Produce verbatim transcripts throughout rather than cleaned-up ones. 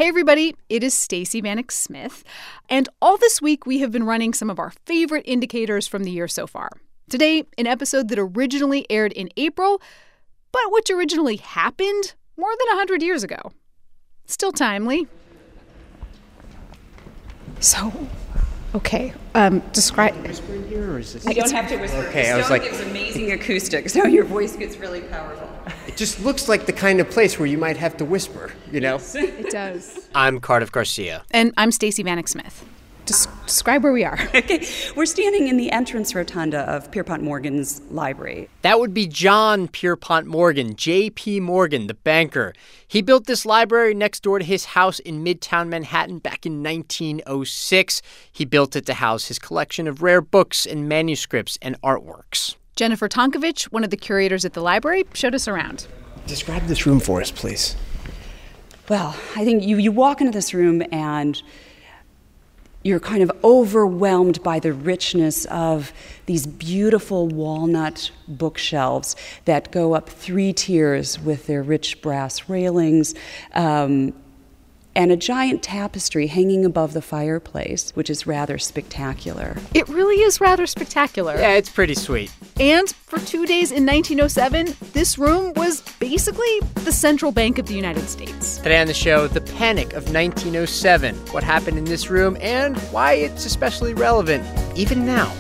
Hey, everybody, it is Stacey Vanek Smith, and all this week we have been running some of our favorite indicators from the year so far. Today, an episode that originally aired in April, but which originally happened more than one hundred years ago. Still timely. So, okay, um, describe... Whisper in here, or is this... You don't have to whisper. Okay, Stone I was like... gives amazing acoustics, so your voice gets really powerful. It just looks like the kind of place where you might have to whisper, you know? It does. I'm Cardiff Garcia. And I'm Stacey Vanek Smith. Des- describe where we are. Okay, we're standing in the entrance rotunda of Pierpont Morgan's library. That would be John Pierpont Morgan, J P. Morgan, the banker. He built this library next door to his house in Midtown Manhattan back in nineteen oh six. He built it to house his collection of rare books and manuscripts and artworks. Jennifer Tonkovich, one of the curators at the library, showed us around. Describe this room for us, please. Well, I think you, you walk into this room and you're kind of overwhelmed by the richness of these beautiful walnut bookshelves that go up three tiers with their rich brass railings, um, and a giant tapestry hanging above the fireplace, which is rather spectacular. It really is rather spectacular. Yeah, it's pretty sweet. And for two days in nineteen oh seven, this room was basically the central bank of the United States. Today on the show, the panic of nineteen oh seven, what happened in this room, and why it's especially relevant even now.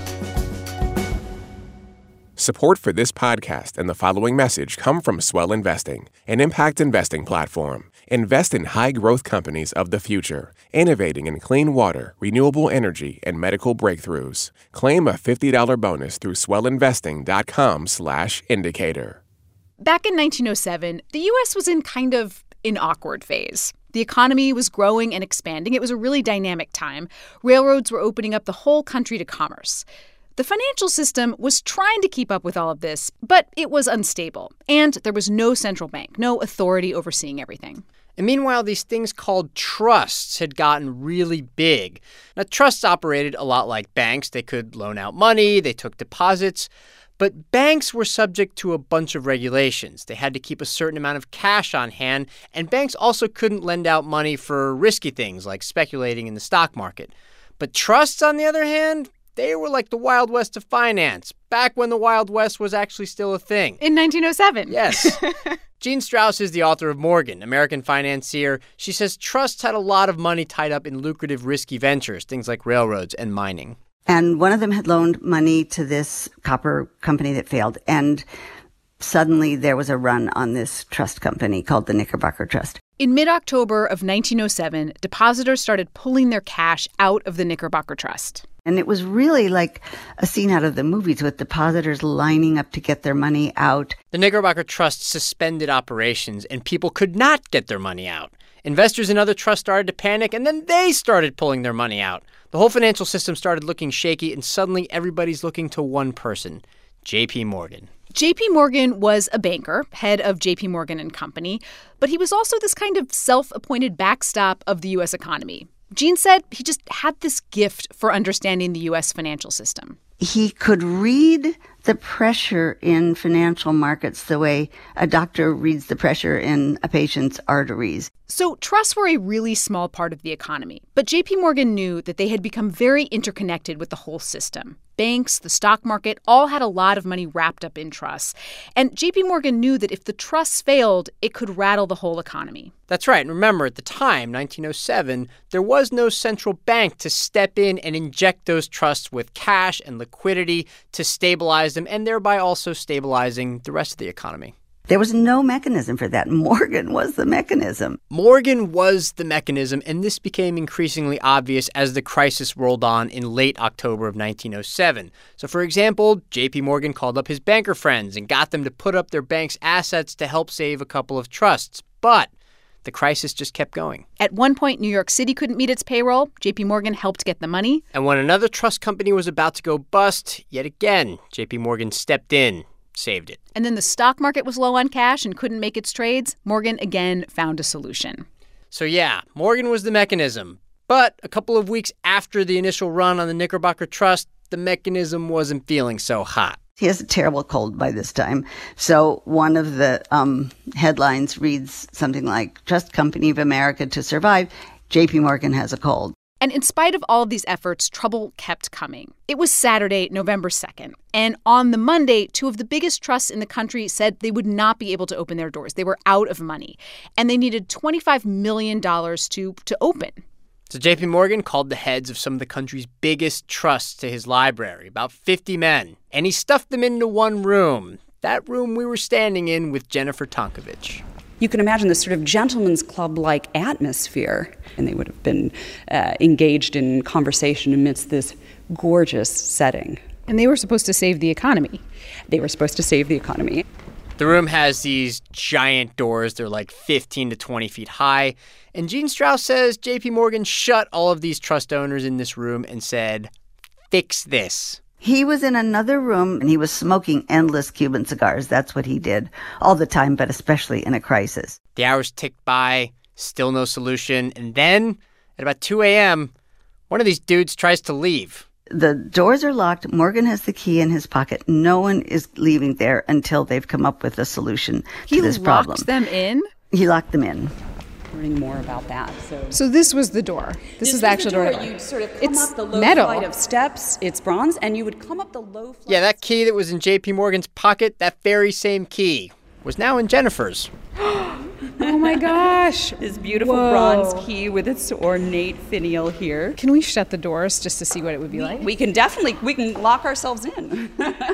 Support for this podcast and the following message come from Swell Investing, an impact investing platform. Invest in high-growth companies of the future, innovating in clean water, renewable energy, and medical breakthroughs. Claim a fifty dollars bonus through swellinvesting.com slash indicator. Back in nineteen oh seven, the U S was in kind of an awkward phase. The economy was growing and expanding. It was a really dynamic time. Railroads were opening up the whole country to commerce. The financial system was trying to keep up with all of this, but it was unstable. And there was no central bank, no authority overseeing everything. And meanwhile, these things called trusts had gotten really big. Now, trusts operated a lot like banks. They could loan out money, they took deposits. But banks were subject to a bunch of regulations. They had to keep a certain amount of cash on hand, and banks also couldn't lend out money for risky things like speculating in the stock market. But trusts, on the other hand, they were like the Wild West of finance, back when the Wild West was actually still a thing. In nineteen oh seven. Yes. Jean Strauss is the author of Morgan, American Financier. She says trusts had a lot of money tied up in lucrative, risky ventures, things like railroads and mining. And one of them had loaned money to this copper company that failed. And suddenly there was a run on this trust company called the Knickerbocker Trust. In mid-October of nineteen oh seven, depositors started pulling their cash out of the Knickerbocker Trust. And it was really like a scene out of the movies with depositors lining up to get their money out. The Knickerbocker Trust suspended operations, and people could not get their money out. Investors in other trusts started to panic, and then they started pulling their money out. The whole financial system started looking shaky, and suddenly everybody's looking to one person, J P. Morgan. J P. Morgan was a banker, head of J P. Morgan and Company, but he was also this kind of self-appointed backstop of the U S economy. Jean said he just had this gift for understanding the U S financial system. He could read the pressure in financial markets the way a doctor reads the pressure in a patient's arteries. So trusts were a really small part of the economy, but J P. Morgan knew that they had become very interconnected with the whole system. Banks, the stock market, all had a lot of money wrapped up in trusts. And J P. Morgan knew that if the trusts failed, it could rattle the whole economy. That's right. And remember, at the time, nineteen oh seven, there was no central bank to step in and inject those trusts with cash and liquidity to stabilize them and thereby also stabilizing the rest of the economy. There was no mechanism for that. Morgan was the mechanism. Morgan was the mechanism, and this became increasingly obvious as the crisis rolled on in late October of nineteen oh seven. So, for example, J P. Morgan called up his banker friends and got them to put up their bank's assets to help save a couple of trusts. But the crisis just kept going. At one point, New York City couldn't meet its payroll. J P. Morgan helped get the money. And when another trust company was about to go bust, yet again, J P. Morgan stepped in, saved it. And then the stock market was low on cash and couldn't make its trades. Morgan again found a solution. So yeah, Morgan was the mechanism. But a couple of weeks after the initial run on the Knickerbocker Trust, the mechanism wasn't feeling so hot. He has a terrible cold by this time. So one of the um, headlines reads something like, Trust Company of America to survive, J P Morgan has a cold. And in spite of all of these efforts, trouble kept coming. It was Saturday, November second. And on the Monday, two of the biggest trusts in the country said they would not be able to open their doors. They were out of money. And they needed twenty-five million dollars to, to open. So J P Morgan called the heads of some of the country's biggest trusts to his library, about fifty men. And he stuffed them into one room, that room we were standing in with Jennifer Tonkovich. You can imagine this sort of gentleman's club-like atmosphere, and they would have been uh, engaged in conversation amidst this gorgeous setting. And they were supposed to save the economy. They were supposed to save the economy. The room has these giant doors. They're like fifteen to twenty feet high. And Gene Strauss says J P Morgan shut all of these trust owners in this room and said, fix this. He was in another room and he was smoking endless Cuban cigars. That's what he did all the time, but especially in a crisis. The hours ticked by, still no solution. And then at about two a.m., one of these dudes tries to leave. The doors are locked. Morgan has the key in his pocket. No one is leaving there until they've come up with a solution he to this problem. He locked them in? He locked them in. Learning more about that. So, so this was the door. This, this is the actual door. door. You'd sort of come it's up the low metal. flight of steps. It's bronze, and you would come up the low flight. Yeah, that key that was in J P Morgan's pocket, that very same key, was now in Jennifer's. Oh, my gosh. This beautiful Whoa. bronze key with its ornate finial here. Can we shut the doors just to see what it would be we, like? We can definitely, we can lock ourselves in.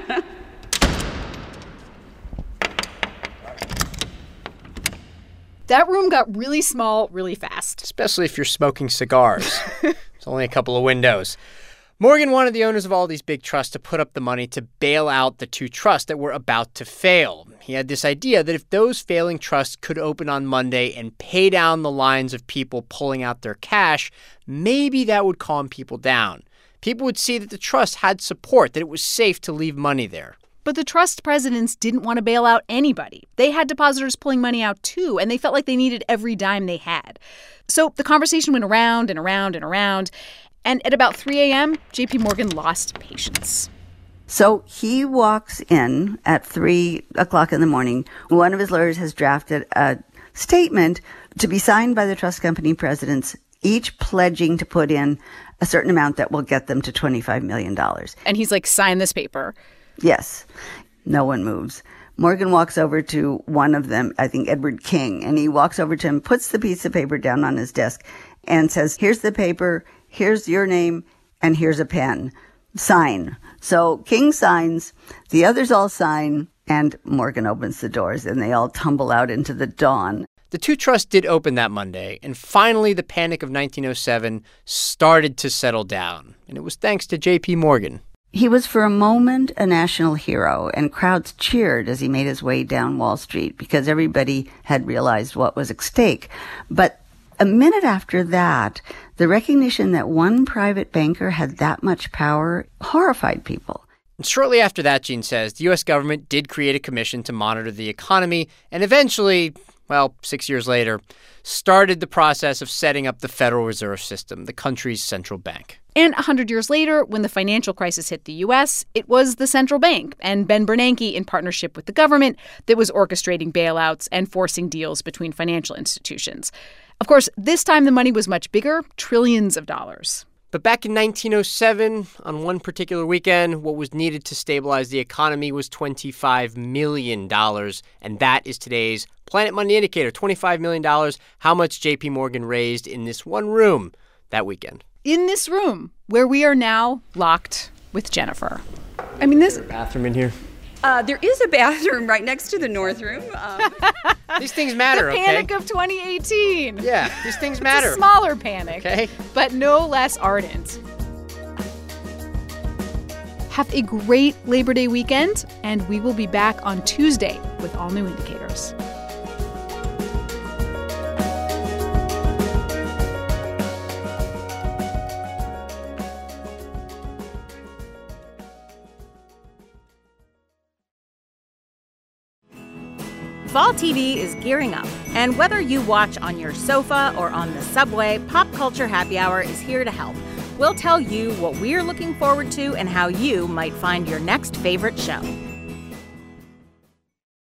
That room got really small really fast. Especially if you're smoking cigars. It's only a couple of windows. Morgan wanted the owners of all these big trusts to put up the money to bail out the two trusts that were about to fail. He had this idea that if those failing trusts could open on Monday and pay down the lines of people pulling out their cash, maybe that would calm people down. People would see that the trust had support, that it was safe to leave money there. But the trust presidents didn't want to bail out anybody. They had depositors pulling money out, too, and they felt like they needed every dime they had. So the conversation went around and around and around. And at about three a.m., J P Morgan lost patience. So he walks in at three o'clock in the morning. One of his lawyers has drafted a statement to be signed by the trust company presidents, each pledging to put in a certain amount that will get them to twenty-five million dollars. And he's like, sign this paper. Yes. No one moves. Morgan walks over to one of them, I think Edward King, and he walks over to him, puts the piece of paper down on his desk, and says, here's the paper, here's your name, and here's a pen. Sign. So King signs, the others all sign, and Morgan opens the doors, and they all tumble out into the dawn. The two trusts did open that Monday, and finally the panic of nineteen oh seven started to settle down. And it was thanks to J P Morgan. He was for a moment a national hero, and crowds cheered as he made his way down Wall Street because everybody had realized what was at stake. But a minute after that, the recognition that one private banker had that much power horrified people. And shortly after that, Gene says, the U S government did create a commission to monitor the economy and eventually, well, six years later, started the process of setting up the Federal Reserve System, the country's central bank. And one hundred years later, when the financial crisis hit the U S, it was the central bank and Ben Bernanke, in partnership with the government, that was orchestrating bailouts and forcing deals between financial institutions. Of course, this time the money was much bigger, trillions of dollars. But back in nineteen oh seven, on one particular weekend, what was needed to stabilize the economy was twenty-five million dollars. And that is today's Planet Money Indicator, twenty-five million dollars, how much J P Morgan raised in this one room that weekend. In this room, where we are now locked with Jennifer. I mean, this... Is there a bathroom in here? Uh, there is a bathroom right next to the North Room. Um, These things matter, the okay? panic of twenty eighteen. Yeah, these things It's matter. a smaller panic, okay? But no less ardent. Have a great Labor Day weekend, and we will be back on Tuesday with all new indicators. Fall T V is gearing up, and whether you watch on your sofa or on the subway, Pop Culture Happy Hour is here to help. We'll tell you what we're looking forward to and how you might find your next favorite show.